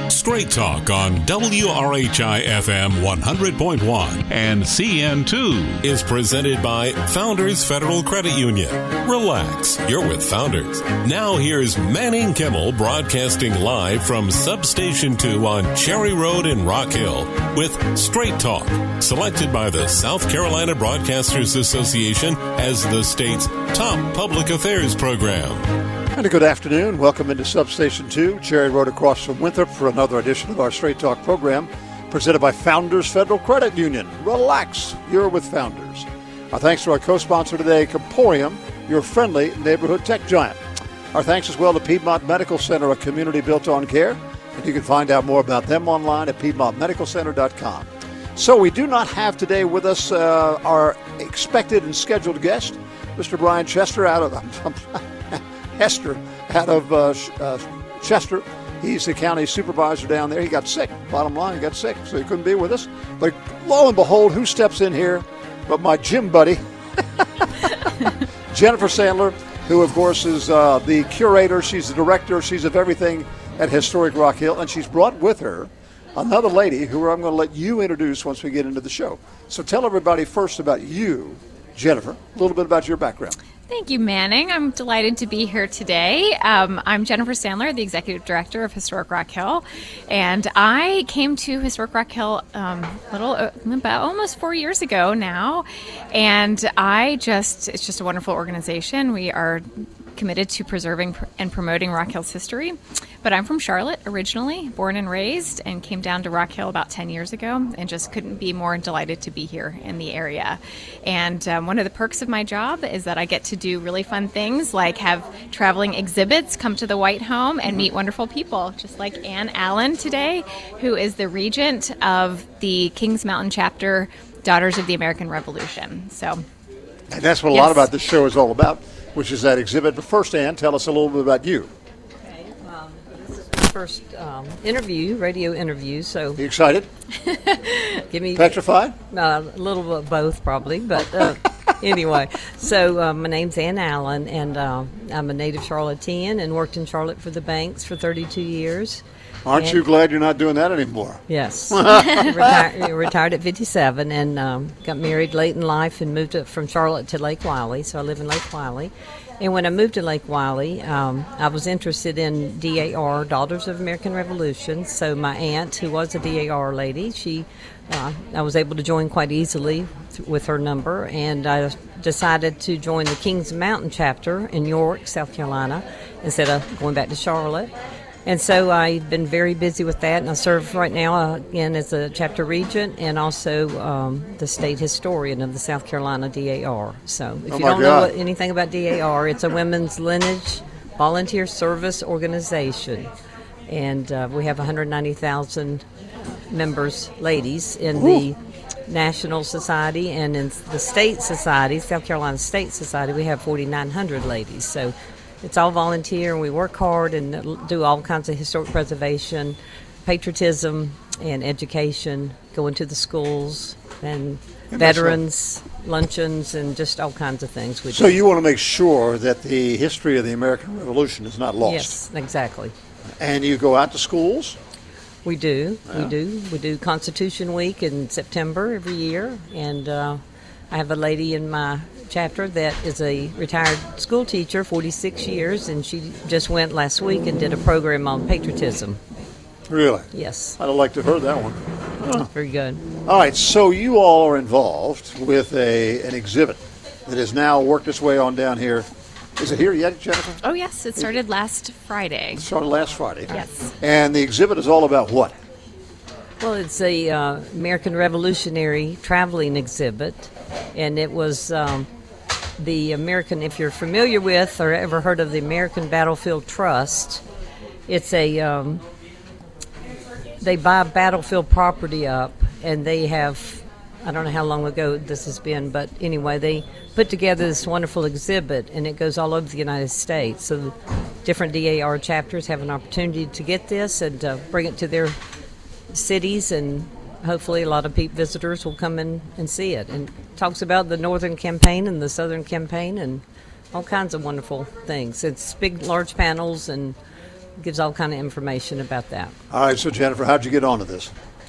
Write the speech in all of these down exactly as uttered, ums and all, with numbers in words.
Straight Talk on W R H I F M one hundred point one and C N two is presented by Founders Federal Credit Union. Relax, you're with Founders. Now here's Manning Kimmel broadcasting live from Substation two on Cherry Road in Rock Hill with Straight Talk, selected by the South Carolina Broadcasters Association as the state's top public affairs program. And a good afternoon. Welcome into Substation two, Cherry Road across from Winthrop for another edition of our Straight Talk program presented by Founders Federal Credit Union. Relax, you're with Founders. Our thanks to our co-sponsor today, Comporium, your friendly neighborhood tech giant. Our thanks as well to Piedmont Medical Center, a community built on care. And you can find out more about them online at piedmont medical center dot com. So we do not have today with us uh, our expected and scheduled guest, Mister Brian Chester out of... Hester out of uh, uh, Chester. He's the county supervisor down there. He got sick. Bottom line, he got sick, so he couldn't be with us. But lo and behold, who steps in here but my gym buddy, Jennifer Sandler, who, of course, is uh, the curator. She's the director. She's of everything at Historic Rock Hill. And she's brought with her another lady who I'm going to let you introduce once we get into the show. So tell everybody first about you, Jennifer, a little bit about your background. Thank you, Manning. I'm delighted to be here today. Um, I'm Jennifer Sandler, the Executive Director of Historic Rock Hill, and I came to Historic Rock Hill um, a little uh, about almost four years ago now, and I just it's just a wonderful organization. We are committed to preserving and promoting Rock Hill's history. But I'm from Charlotte originally, born and raised, and came down to Rock Hill about ten years ago and just couldn't be more delighted to be here in the area. And um, one of the perks of my job is that I get to do really fun things like have traveling exhibits come to the White Home and meet wonderful people, just like Ann Allen today, who is the regent of the Kings Mountain chapter, Daughters of the American Revolution. So, and that's what a yes. lot about this show is all about, which is that exhibit. But first, Ann, tell us a little bit about you. Okay, um, this is my first um, interview, radio interview, so... You excited? Give me... Petrified? Uh, a little bit of both, probably, but uh, anyway. So uh, my name's Ann Allen, and uh, I'm a native Charlottean and worked in Charlotte for the banks for thirty-two years. Aren't and, you glad you're not doing that anymore? Yes. Retired, retired at fifty-seven and um, got married late in life and moved to, from Charlotte to Lake Wylie, so I live in Lake Wylie. And when I moved to Lake Wylie, um, I was interested in D A R, Daughters of American Revolution. So my aunt, who was a D A R lady, she, uh, I was able to join quite easily th- with her number, and I decided to join the Kings Mountain chapter in York, South Carolina, instead of going back to Charlotte. And so I've been very busy with that, and I serve right now, uh, again, as a chapter regent and also um, the state historian of the South Carolina D A R. So if oh you don't God. know what, anything about D A R, it's a women's lineage volunteer service organization. And uh, we have one hundred ninety thousand members, ladies, in Ooh. the National Society, and in the State Society, South Carolina State Society, we have forty-nine hundred ladies. So it's all volunteer, and we work hard and do all kinds of historic preservation, patriotism, and education, going to the schools, and veterans, luncheons, and just all kinds of things. We so do. You want to make sure that the history of the American Revolution is not lost. Yes, exactly. And you go out to schools? We do. Yeah. We do. We do Constitution Week in September every year, and uh, I have a lady in my chapter that is a retired school teacher, forty-six years, and she just went last week and did a program on patriotism. Really? Yes. I'd like to have heard that one. Oh, very good. All right, so you all are involved with a an exhibit that has now worked its way on down here. Is it here yet, Jennifer? Oh, yes. It started last Friday. It started last Friday. Yes. And the exhibit is all about what? Well, it's a uh, American Revolutionary traveling exhibit, and it was um, the American, if you're familiar with or ever heard of the American Battlefield Trust, it's a, um, they buy battlefield property up, and they have, I don't know how long ago this has been, but anyway, they put together this wonderful exhibit, and it goes all over the United States. So the different D A R chapters have an opportunity to get this and uh, bring it to their cities, and hopefully a lot of people, visitors will come in and see it. And it talks about the Northern Campaign and the Southern Campaign and all kinds of wonderful things. It's big, large panels and gives all kind of information about that. All right, so Jennifer, how'd you get onto this?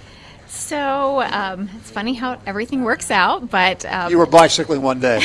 So um, it's funny how everything works out, but um, You were bicycling one day.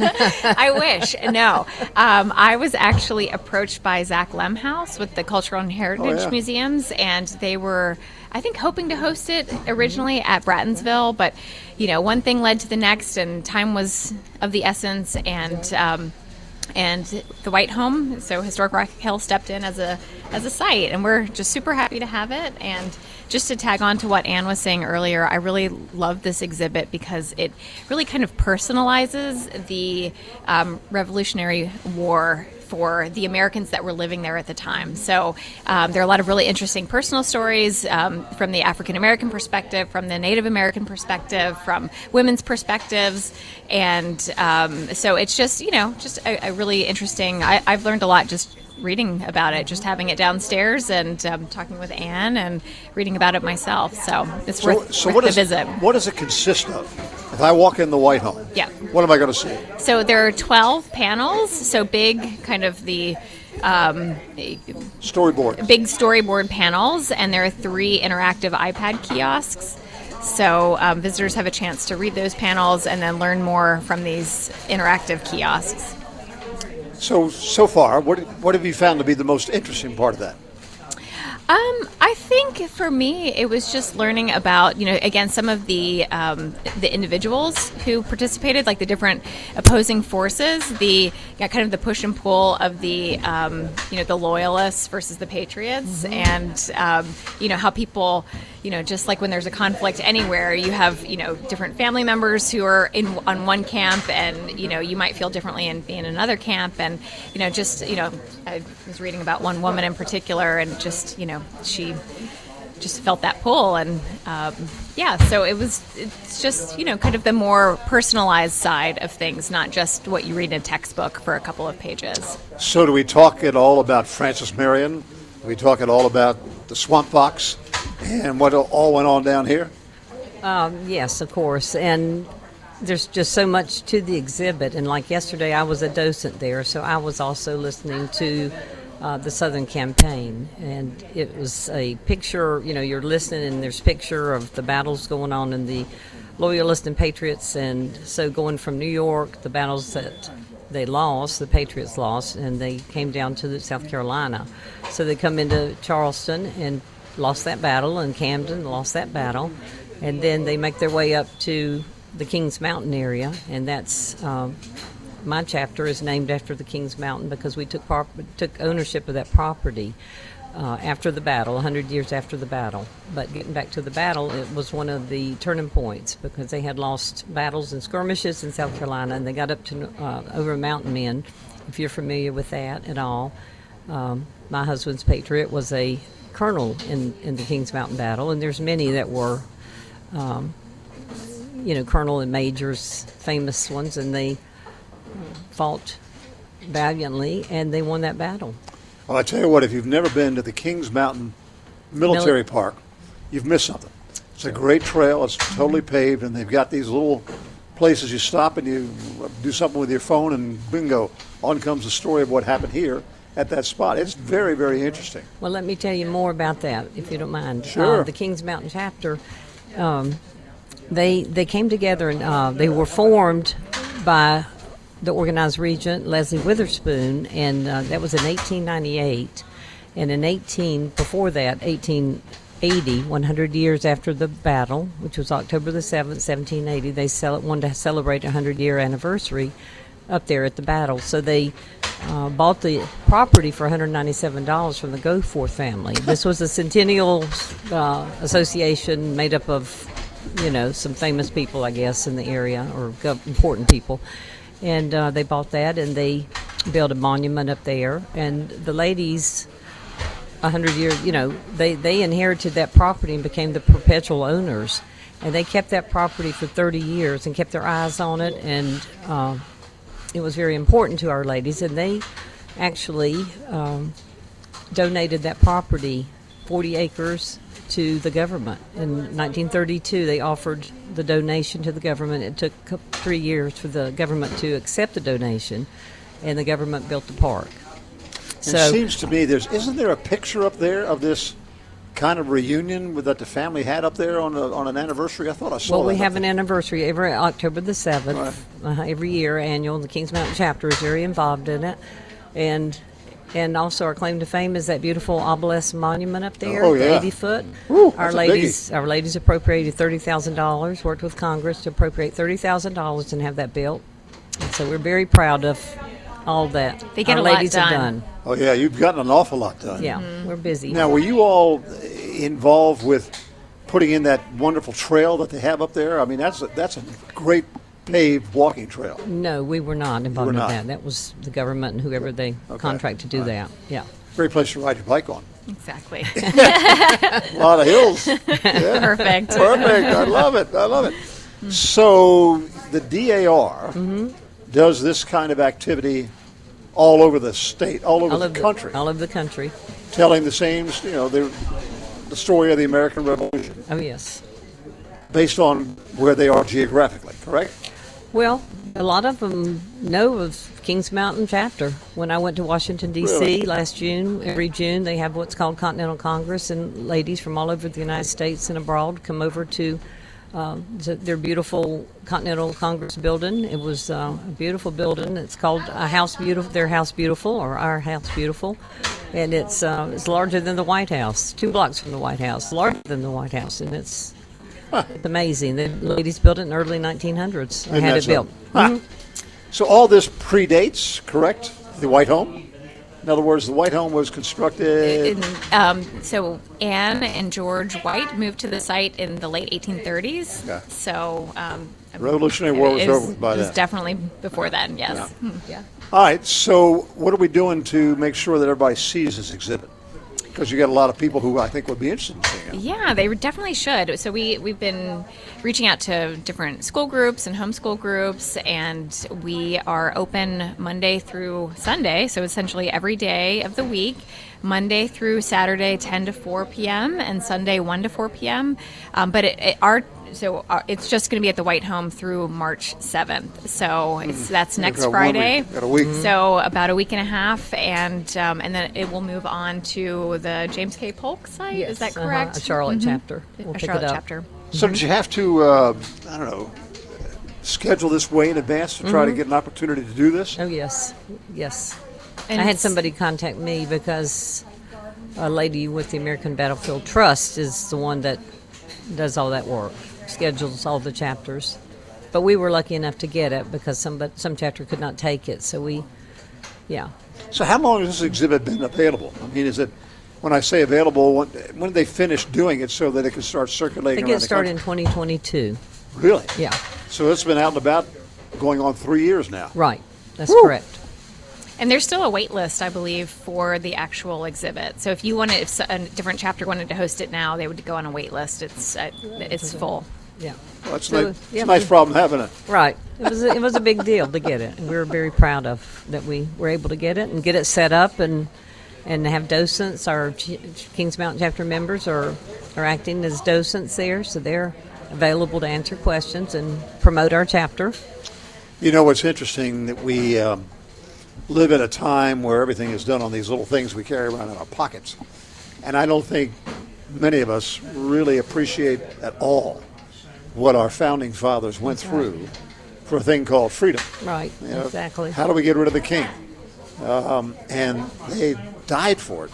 I wish. No, um, I was actually approached by Zach Lemhouse with the Cultural and Heritage Oh, yeah. Museums, and they were, I think, hoping to host it originally at Brattonsville, but you know, one thing led to the next, and time was of the essence, and. Um, And the White Home, so Historic Rock Hill, stepped in as a as a site, and we're just super happy to have it. And just to tag on to what Anne was saying earlier, I really love this exhibit because it really kind of personalizes the um, Revolutionary War for the Americans that were living there at the time. So um, there are a lot of really interesting personal stories um, from the African American perspective, from the Native American perspective, from women's perspectives, and um, so it's just, you know, just a, a really interesting. I, I've learned a lot just reading about it, just having it downstairs and um, talking with Anne and reading about it myself. So it's So, worth, so worth what, the is, visit. what does it consist of? If I walk in the White Home, Yeah. what am I going to see? So there are twelve panels, so big, kind of the um, Storyboard. big storyboard panels, and there are three interactive iPad kiosks. So um, visitors have a chance to read those panels and then learn more from these interactive kiosks. So, so far, what, what have you found to be the most interesting part of that? Um, I think for me, it was just learning about, you know, again, some of the um, the individuals who participated, like the different opposing forces, the yeah, kind of the push and pull of the, um, you know, the loyalists versus the patriots, mm-hmm. and um, you know how people, you know, just like when there's a conflict anywhere, you have, you know, different family members who are in on one camp, and you know you might feel differently in being in another camp, and you know just you know I was reading about one woman in particular, and just you know. She just felt that pull, and um, yeah, so it was. It's just you know kind of the more personalized side of things, not just what you read in a textbook for a couple of pages. So, do we talk at all about Francis Marion? Do we talk at all about the Swamp Fox and what all went on down here? Um, yes, of course, and there's just so much to the exhibit. And like yesterday, I was a docent there, so I was also listening to. Uh, the Southern Campaign, and it was a picture, you know, you're listening and there's picture of the battles going on in the Loyalists and Patriots, and so going from New York, the battles that they lost, the Patriots lost, and they came down to South Carolina. So they come into Charleston and lost that battle, and Camden lost that battle, and then they make their way up to the Kings Mountain area, and that's... Um, My chapter is named after the Kings Mountain because we took prop- took ownership of that property uh, after the battle, one hundred years after the battle. But getting back to the battle, it was one of the turning points because they had lost battles and skirmishes in South Carolina, and they got up to uh, over Mountain Men, if you're familiar with that at all. Um, my husband's patriot was a colonel in, in the Kings Mountain battle, and there's many that were, um, you know, colonel and majors, famous ones, and they fought valiantly, and they won that battle. Well, I tell you what, if you've never been to the Kings Mountain Military Mil- Park, you've missed something. It's a great trail. It's totally paved, and they've got these little places you stop and you do something with your phone, and bingo, on comes the story of what happened here at that spot. It's very, very interesting. Well, let me tell you more about that, if you don't mind. Sure. Uh, the Kings Mountain chapter, um, they they came together, and uh, they were formed by the organized regent Leslie Witherspoon, and uh, that was in eighteen ninety-eight. And in eighteen before that, eighteen eighty, one hundred years after the battle, which was October the seventh, seventeen eighty, they cel- wanted to celebrate a hundred-year anniversary up there at the battle. So they uh, bought the property for one hundred ninety-seven dollars from the Goforth family. This was a Centennial uh, Association made up of, you know, some famous people, I guess, in the area, or gov- important people. And uh, they bought that, and they built a monument up there. And the ladies, a hundred years, you know, they, they inherited that property and became the perpetual owners. And they kept that property for thirty years and kept their eyes on it. And uh, it was very important to our ladies. And they actually um, donated that property, forty acres, to the government. In nineteen thirty-two, they offered the donation to the government. It took three years for the government to accept the donation, and the government built the park. So it seems to me there's isn't there a picture up there of this kind of reunion with, that the family had up there on a, on an anniversary? I thought I saw well, that. we have up an there. anniversary every October the seventh, Right. uh, every year, annual. The Kings Mountain chapter is very involved in it, and and also our claim to fame is that beautiful obelisk monument up there, Oh, the yeah. eighty foot. Woo, our that's a ladies, our ladies appropriated thirty thousand dollars. Worked with Congress to appropriate thirty thousand dollars and have that built. And so we're very proud of all that. They get our a lot ladies have done. done. Oh, yeah, you've gotten an awful lot done. Yeah, we're busy. Now, were you all involved with putting in that wonderful trail that they have up there? I mean, that's a, that's a great paved walking trail. No, we were not involved were in not. that. That was the government and whoever they Okay. contract to do All right. that. Yeah. Great place to ride your bike on. Exactly. A lot of hills. Yeah. Perfect. Perfect. I love it. I love it. So the D A R Mm-hmm. does this kind of activity all over the state, all over All the over country, all over the country. telling the same, you know, the, the story of the American Revolution Oh, yes. based on where they are geographically, correct? Well, a lot of them know of Kings Mountain chapter. When I went to Washington, D C Really? last June, every June they have what's called Continental Congress, and ladies from all over the United States and abroad come over to uh, to their beautiful Continental Congress building. It was uh, a beautiful building. It's called a House Beautiful, their House Beautiful, or Our House Beautiful. And it's uh, it's larger than the White House, two blocks from the White House, larger than the White House, and it's it's amazing. The ladies built it in the early nineteen hundreds. I Isn't had that it built. something? Ah. So all this predates, correct, the White Home? In other words, the White Home was constructed. In, um, so Anne and George White moved to the site in the late eighteen thirties. Yeah. So um, Revolutionary War was it over by it was then. definitely before then. Yes. Yeah. Hmm. Yeah. All right, so what are we doing to make sure that everybody sees this exhibit? Because you got a lot of people who I think would be interested in seeing it. Yeah, they definitely should. So we we've been reaching out to different school groups and homeschool groups, and we are open Monday through Sunday. So essentially every day of the week, Monday through Saturday, ten to four p.m. and Sunday one to four p.m. Um, but it, it our so our, it's just going to be at the White Home through March seventh. So it's, that's next got one Friday. week, got a week. So about a week and a half, and um, and then it will move on to the James K. Polk site. Is that uh-huh, correct? a Charlotte chapter. We'll a pick Charlotte it up. chapter. So did you have to, uh, I don't know, schedule this way in advance to try to get an opportunity to do this? Oh, yes. Yes. And I had it's- somebody contact me because a lady with the American Battlefield Trust is the one that does all that work, schedules all the chapters. But we were lucky enough to get it because some but some chapter could not take it. So we, yeah. So how long has this exhibit been available? I mean, is it, when I say available, when, when did they finish doing it so that it could start I circulating think around it the started in country? twenty twenty-two. Really? Yeah, So it's been out and about going on three years now. right. That's Woo. correct. And there's still a wait list, I believe, for the actual exhibit. So if you wanted, if a different chapter wanted to host it now, they would go on a wait list. It's uh, it's full. Yeah. Well, that's So, nice, it's yeah, a nice we- problem having it. Right. It was a, it was a big deal to get it, and we were very proud of that we were able to get it and get it set up and and have docents. Our Ch- Kings Mountain chapter members are are acting as docents there, so they're available to answer questions and promote our chapter. You know what's interesting, that we um, live in a time where everything is done on these little things we carry around in our pockets. And I don't think many of us really appreciate at all what our founding fathers went through for a thing called freedom. Right. You know, Exactly. How do we get rid of the king? Um, and they died for it.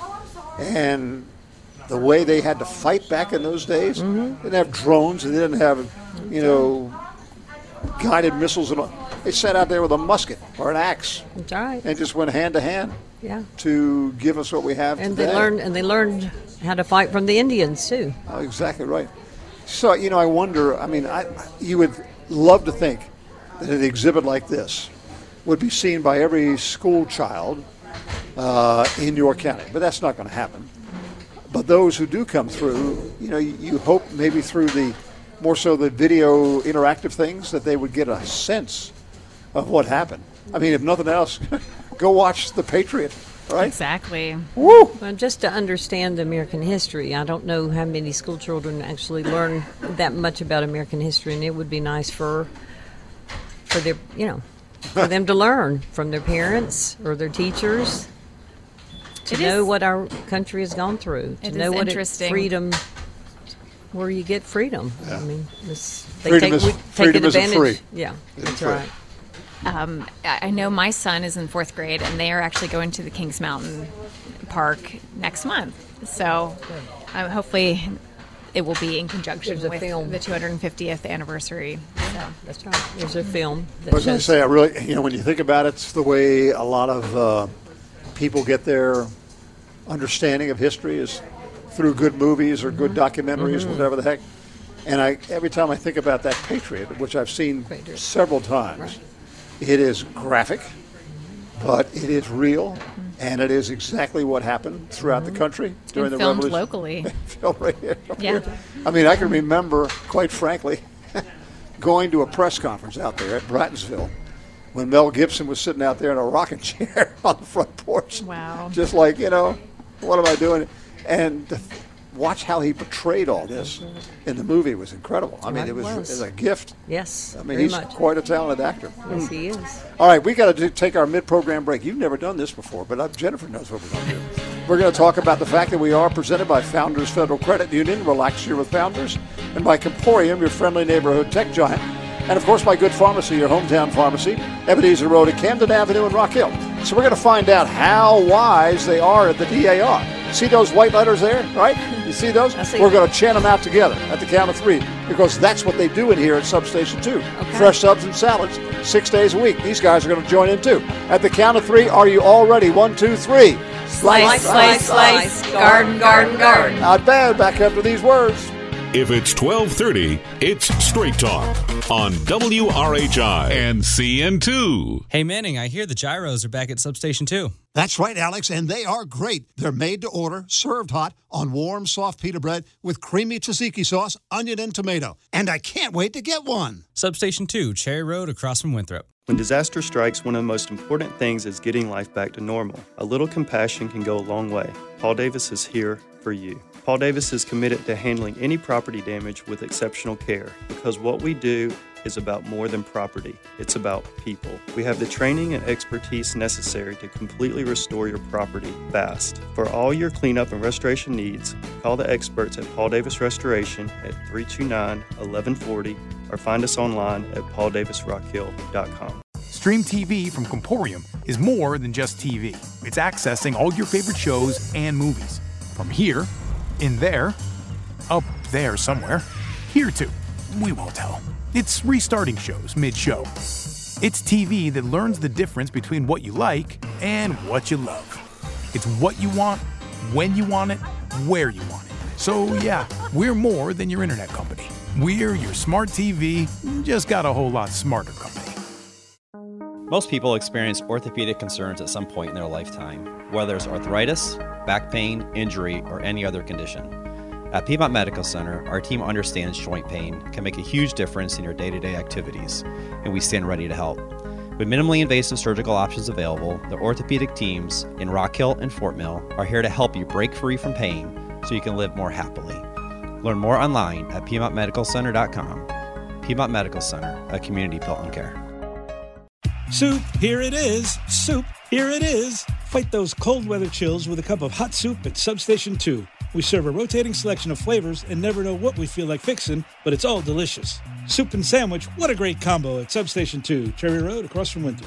And the way they had to fight back in those days, Mm-hmm. they didn't have drones, they didn't have, you know, guided missiles. And all. They sat out there with a musket or an axe That's right. and just went hand to hand Yeah. to give us what we have And today. they learned and they learned how to fight from the Indians too. Oh, exactly right. So, you know, I wonder, I mean, I, you would love to think that an exhibit like this would be seen by every school child uh, in your county, but that's not going to happen. But those who do come through, you know, you, you hope maybe through the, more so the video interactive things, that they would get a sense of what happened. I mean, if nothing else, go watch The Patriot, right? Exactly. Woo! Well, just to understand American history, I don't know how many school children actually learn that much about American history, and it would be nice for for their, you know, for them to learn from their parents or their teachers. to It know is- what our country has gone through, to It know is what it, interesting. freedom, where you get freedom. I mean, this, they Freedom take, is- we take freedom isn't advantage. free. Yeah, that's free. right. Um, I I know my son is in fourth grade, and they are actually going to the Kings Mountain Park next month. So um, hopefully it will be in conjunction There's a with film. the two hundred fiftieth anniversary. So. That's right. There's a film that I was going to shows. say, I really, you know, when you think about it, it's the way a lot of uh, people get their understanding of history is through good movies or good documentaries, whatever the heck. And I, every time I think about that Patriot, which I've seen Patriot. several times, it is graphic, but it is real, and it is exactly what happened throughout the country during Been the filmed revolution. locally. Filmed right here. Yeah. I mean, I can remember, quite frankly, going to a press conference out there at Brattonville when Mel Gibson was sitting out there in a rocking chair on the front porch. Wow. Just like, you know, what am I doing? And to watch how he portrayed all this in the movie was incredible. I mean, Right, it was, it it was. was a gift. Yes, I mean, very he's much. quite a talented actor. Yes, he is. All right, we got to take our mid-program break. You've never done this before, but uh, Jennifer knows what we're going to do. We're going to talk about the fact that we are presented by Founders Federal Credit Union, Relax Here with Founders, and by Comporium, your friendly neighborhood tech giant, and of course by Good Pharmacy, your hometown pharmacy, Ebenezer Road at Camden Avenue in Rock Hill. So we're going to find out how wise they are at the D A R. See those white letters there, right? You see those? I see We're them. going to chant them out together at the count of three because that's what they do in here at Substation two. Fresh subs and salads, six days a week. These guys are going to join in too. At the count of three, are you all ready? One, two, three. Slice, slice, slice, garden, garden, garden. Not bad. Back after these words. If it's twelve thirty, it's Straight Talk on W R H I and C N two. Hey, Manning, I hear the gyros are back at Substation two. That's right, Alex, and they are great. They're made to order, served hot on warm, soft pita bread with creamy tzatziki sauce, onion, and tomato. And I can't wait to get one. Substation two, Cherry Road across from Winthrop. When disaster strikes, one of the most important things is getting life back to normal. A little compassion can go a long way. Paul Davis is here for you. Paul Davis is committed to handling any property damage with exceptional care because what we do is about more than property. It's about people. We have the training and expertise necessary to completely restore your property fast. For all your cleanup and restoration needs, call the experts at Paul Davis Restoration at three two nine, one one four zero or find us online at paul davis rock hill dot com. Stream T V from Comporium is more than just T V. It's accessing all your favorite shows and movies. From here, in there, up there somewhere, here to, we won't tell. It's restarting shows mid-show. It's T V that learns the difference between what you like and what you love. It's what you want, when you want it, where you want it. So yeah, we're more than your internet company. We're your smart T V, just got a whole lot smarter company. Most people experience orthopedic concerns at some point in their lifetime, whether it's arthritis, back pain, injury, or any other condition. At Piedmont Medical Center, our team understands joint pain can make a huge difference in your day-to-day activities, and we stand ready to help. With minimally invasive surgical options available, the orthopedic teams in Rock Hill and Fort Mill are here to help you break free from pain so you can live more happily. Learn more online at piedmont medical center dot com. Piedmont Medical Center, a community built on care. Soup, here it is. Soup, here it is. Fight those cold weather chills with a cup of hot soup at Substation two. We serve a rotating selection of flavors and never know what we feel like fixing, but it's all delicious. Soup and sandwich, what a great combo at Substation two, Cherry Road across from Winthrop.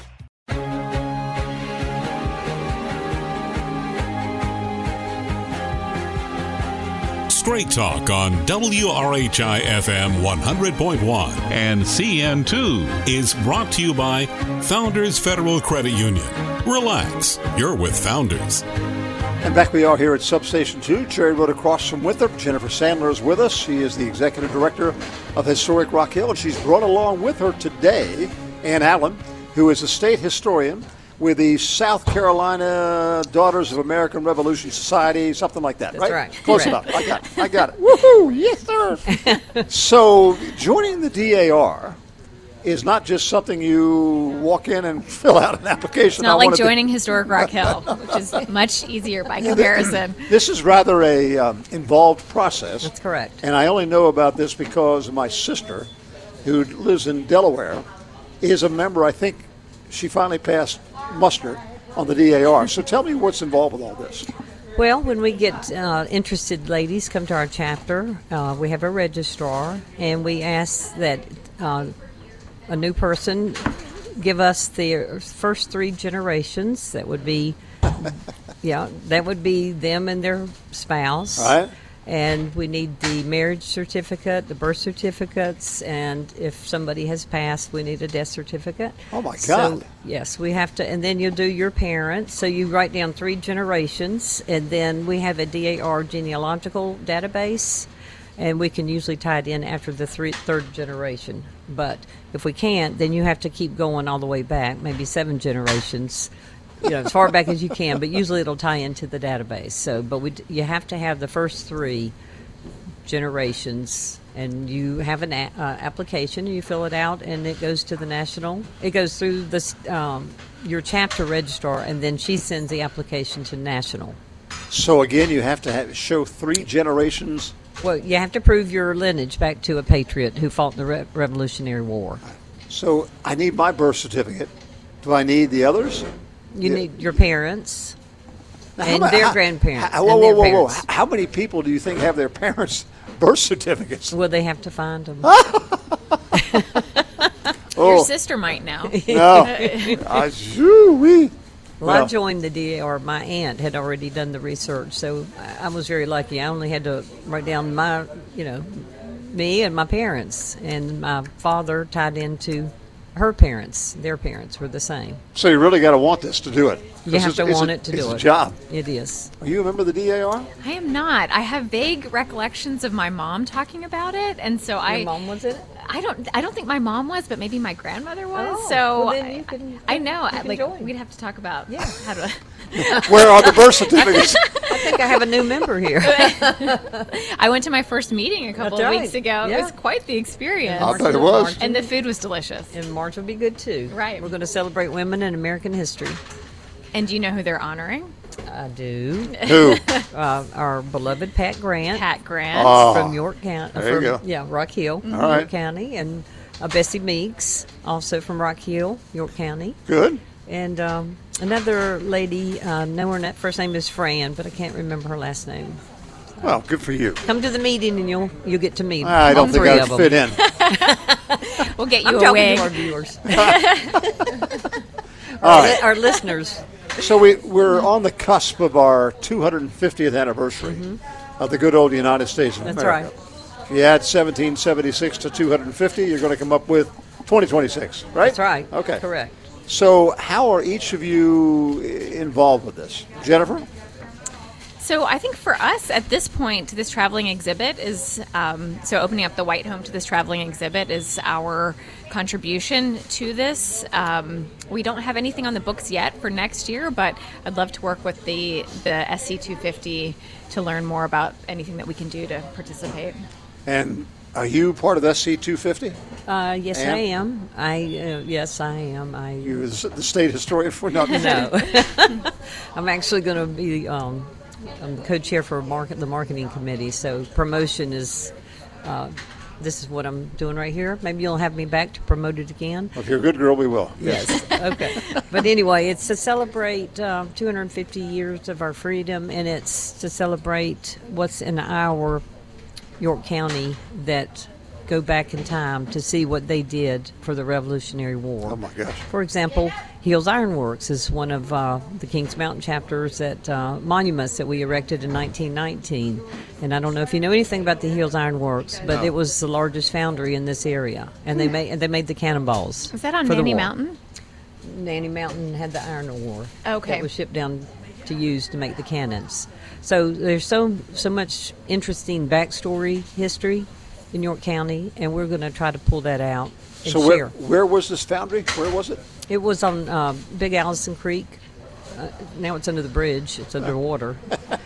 Straight Talk on W R H I F M one hundred point one and C N two is brought to you by Founders Federal Credit Union. Relax, you're with Founders. And back we are here at Substation two, Cherry Road across from Winthrop. Jennifer Sandler is with us. She is the Executive Director of Historic Rock Hill, and she's brought along with her today Ann Allen, who is a state historian with the South Carolina Daughters of American Revolution Society, something like that, That's right? right. Close Correct. enough. I got it. I got it. Woohoo! Yes, sir. So joining the D A R is not just something you walk in and fill out an application. It's not I like wanted to- joining Historic Rock Hill, which is much easier by comparison. This is rather a um, involved process. That's correct. And I only know about this because my sister, who lives in Delaware, is a member. I think she finally passed muster on the D A R. So tell me what's involved with all this. Well, when we get uh, interested ladies come to our chapter, uh, we have a registrar, and we ask that uh, a new person give us the first three generations. That would be, yeah, that would be them and their spouse. All right. And we need the marriage certificate, the birth certificates, and if somebody has passed, we need a death certificate. Oh, my God. So, yes, we have to, and then you'll do your parents. So you write down three generations, and then we have a D A R genealogical database, and we can usually tie it in after the three, third generation. But if we can't, then you have to keep going all the way back, maybe seven generations. You know, as far back as you can, but usually it'll tie into the database. So, but we, you have to have the first three generations, and you have an a, uh, application. You fill it out, and it goes to the national. It goes through this um, your chapter registrar, and then she sends the application to national. So again, you have to have, show three generations. Well, you have to prove your lineage back to a patriot who fought in the Re- Revolutionary War. So I need my birth certificate. Do I need the others? You Yeah. need your parents Now, and how, their how, grandparents. How, whoa, and whoa, their whoa, whoa! parents. How many people do you think have their parents' birth certificates? Well, they have to find them. Oh. Your sister might know. No. I, shoo-wee. Well, Well. I joined the D A R. My aunt had already done the research, so I I was very lucky. I only had to write down my, you know, me and my parents, and my father tied into her parents. Their parents were the same. So you really got to want this to do it. You have It's- to it's want a- it to it's do a it. job. It is. Are you a member of the D A R? I am not. I have vague recollections of my mom talking about it, and so I. Your mom was in it? I don't. I don't think my mom was, but maybe my grandmother was. Oh, so well, then you can- I, I know. you can like join. we'd have to talk about. Yeah. How to. Where are the birth certificates? I think I have a new member here. I went to my first meeting a couple That's of right. weeks ago. It Yeah. was quite the experience. I bet it was. And the food was delicious. And March will be good too. Right. We're going to celebrate women in American history. And do you know who they're honoring? I do. Who? Uh, our beloved Pat Grant. Pat Grant. Oh. From York County. There you from, go. Yeah, Rock Hill, All York right. County, and uh, Bessie Meeks, also from Rock Hill, York County, Good. and um, another lady. Uh, know her na- first name is Fran, but I can't remember her last name. Well, good for you. Come to the meeting, and you'll you'll get to meet. I all don't think three I'd of them. fit in. We'll get you I'm a talking wig. to our viewers, All our, right. li- our listeners. So we, we're on the cusp of our two hundred fiftieth anniversary of the good old United States of That's America. right. If you add seventeen seventy-six to two hundred fifty, you're going to come up with twenty twenty-six, right? That's right. Okay. Correct. So how are each of you i- involved with this? Jennifer? So I think for us at this point, this traveling exhibit is um, so opening up the White Home to this traveling exhibit is our contribution to this. Um, we don't have anything on the books yet for next year, but I'd love to work with the the S C two fifty to learn more about anything that we can do to participate. And are you part of S C two fifty? Uh, yes, Ann? I am. I uh, yes, I am. I You're the the state historian for not no. I'm actually going to be. Um, I'm the co-chair for market, the marketing committee. So promotion is. Uh, this is what I'm doing right here. Maybe you'll have me back to promote it again. If you're a good girl, we will. Yes. Okay. But anyway, it's to celebrate uh, two hundred fifty years of our freedom, and it's to celebrate what's in our York County that go back in time to see what they did for the Revolutionary War. Oh, my gosh. For example, Hills Iron Works is one of uh, the Kings Mountain chapters at uh, monuments that we erected in nineteen nineteen. And I don't know if you know anything about the Hills Iron Works, but No. it was the largest foundry in this area, and they made and they made the cannonballs. Is that on for the Nanny war. Mountain? Nanny Mountain had the iron ore. Okay. That was shipped down to use to make the cannons. So there's so so much interesting backstory history in York County, and we're going to try to pull that out and So where, share. where was this foundry? Where was it? It was on uh, Big Allison Creek. Uh, now it's under the bridge. It's underwater.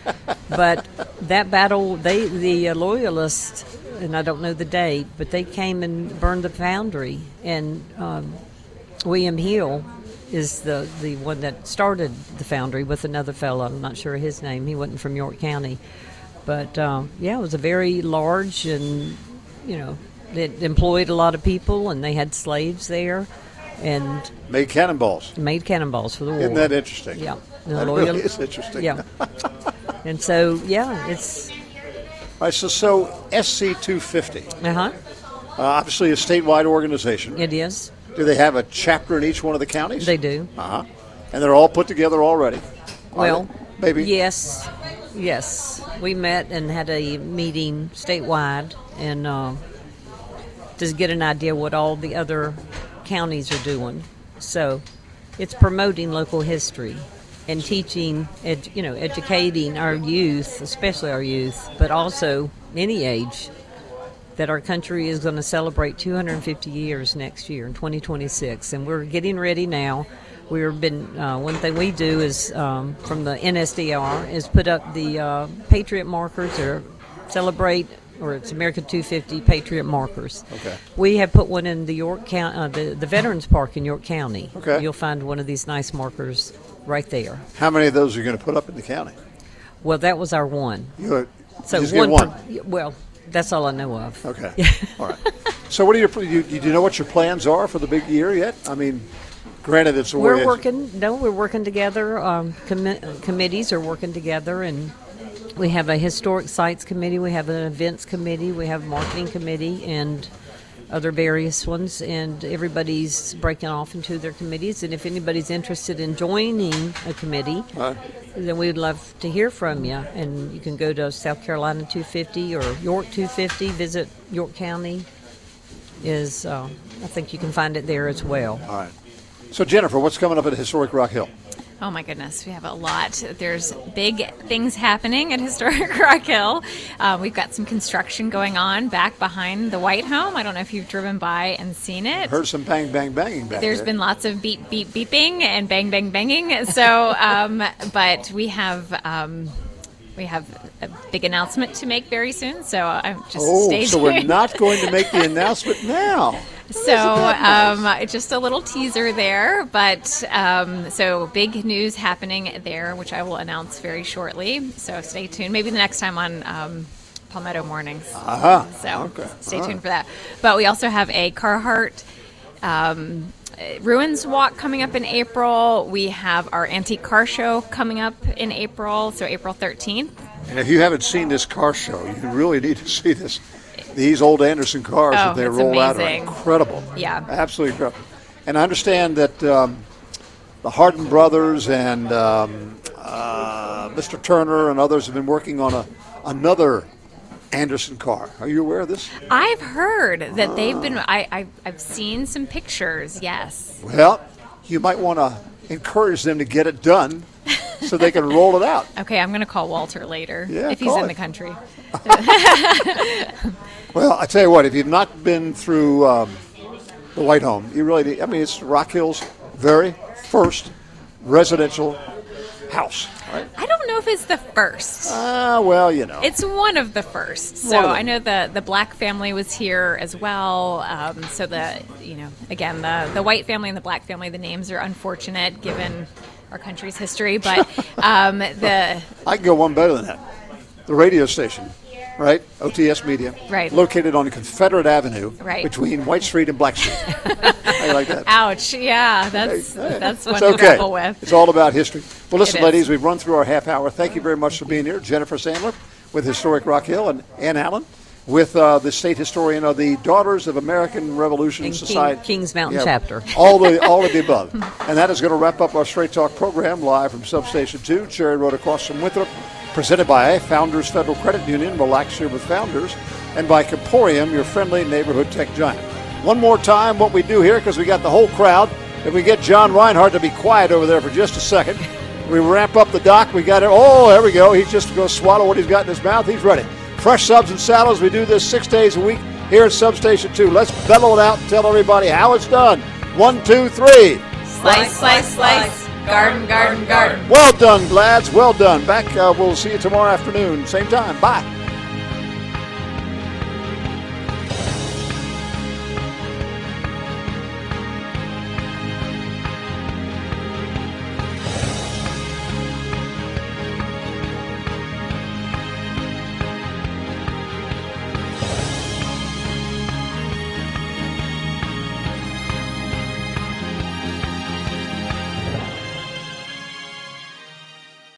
But that battle, they the uh, Loyalists, and I don't know the date, but they came and burned the foundry. And um, William Hill is the, the one that started the foundry with another fellow. I'm not sure his name. He wasn't from York County. But, um, yeah, it was a very large and, you know, it employed a lot of people, and they had slaves there. and made cannonballs. Made cannonballs for the war. Isn't that interesting? Yeah. That loyal, really is interesting. Yeah. And so, yeah, it's... All right, so, so S C two fifty. Uh-huh. Uh, obviously a statewide organization. It is. Do they have a chapter in each one of the counties? They do. Uh-huh. And they're all put together already? Well, maybe. Yes. Yes. We met and had a meeting statewide and uh, to get an idea what all the other counties are doing. So it's promoting local history and teaching, ed, you know, educating our youth, especially our youth, but also any age, that our country is going to celebrate two hundred fifty years next year in twenty twenty-six. And we're getting ready now. We've been, uh, one thing we do is, um, from the N S D R, is put up the uh, Patriot markers or celebrate, or it's American two fifty Patriot markers. Okay. We have put one in the York County, uh, the, the Veterans Park in York County. Okay. You'll find one of these nice markers right there. How many of those are you going to put up in the county? Well, that was our one. You, so you just one, get one? Per, well, that's all I know of. Okay. All right. So what are your, you, you, do you know what your plans are for the big year yet? I mean, granted, it's a We're working, no, we're working together. Um, commi- committees are working together, and we have a historic sites committee, we have an events committee, we have a marketing committee, and other various ones, and everybody's breaking off into their committees. And if anybody's interested in joining a committee, right, then we'd love to hear from you. And you can go to South Carolina two fifty or York two fifty, visit York County. Is uh, I think you can find it there as well. All right. So, Jennifer, what's coming up at Historic Rock Hill? Oh, my goodness. We have a lot. There's big things happening at Historic Rock Hill. Uh, we've got some construction going on back behind the White Home. I don't know if you've driven by and seen it. Heard some bang, bang, banging back There's there. been lots of beep, beep, beeping and bang, bang, banging. So, um, but we have... Um, We have a big announcement to make very soon, so I'm just oh, stay so tuned. we're not going to make the announcement now. So um, just a little teaser there, but um, so big news happening there, which I will announce very shortly. So stay tuned. Maybe the next time on um, Palmetto Mornings. Uh-huh. So okay. stay All tuned right. for that. But we also have a Carhartt um, Ruins Walk coming up in April. We have our Antique Car Show coming up in April, so April thirteenth. And if you haven't seen this car show, you really need to see this. These old Anderson cars Oh, that they it's roll out are amazing. incredible. Yeah. Absolutely incredible. And I understand that um, the Hardin brothers and um, uh, Mister Turner and others have been working on a another Anderson car. Are you aware of this? I've heard that they've been, I, I, I've seen some pictures, yes. Well, you might want to encourage them to get it done so they can roll it out. Okay, I'm going to call Walter later Yeah, if he's call in him. the country. Well, I tell you what, if you've not been through um, the White Home, you really need, I mean, it's Rock Hill's very first residential house, right? I don't know if it's the first. Ah, uh, well, you know. It's one of the first. So One of them. I know the, the Black family was here as well. Um, so the, you know, again, the, the White family and the Black family, the names are unfortunate given our country's history. But um, the... I can go one better than that. The radio station, right? O T S Media. Right. Located on Confederate Avenue. Right. Between White Street and Black Street. How you like that? Ouch. Yeah, that's, that's one It's to okay. grapple with. It's all about history. Well, listen, It is. ladies, we've run through our half hour. Thank you very much for being here. Jennifer Sandler with Historic Rock Hill and Ann Allen with uh, the state historian of the Daughters of American Revolution And King- Society. Kings Mountain chapter. All the all of the above. And that is going to wrap up our Straight Talk program live from Substation two, Cherry Road across from Winthrop, presented by Founders Federal Credit Union, Relax Here with Founders, and by Comporium, your friendly neighborhood tech giant. One more time, what we do here, because we got the whole crowd. If we get John Reinhardt to be quiet over there for just a second, we ramp up the dock. We got it. Oh, there we go. He's just going to swallow what he's got in his mouth. He's ready. Fresh subs and saddles. We do this six days a week here at Substation two. Let's bellow it out and tell everybody how it's done. One, two, three. Slice, slice, slice. Garden, garden, garden. Well done, lads. Well done. Back. Uh, we'll see you tomorrow afternoon. Same time. Bye.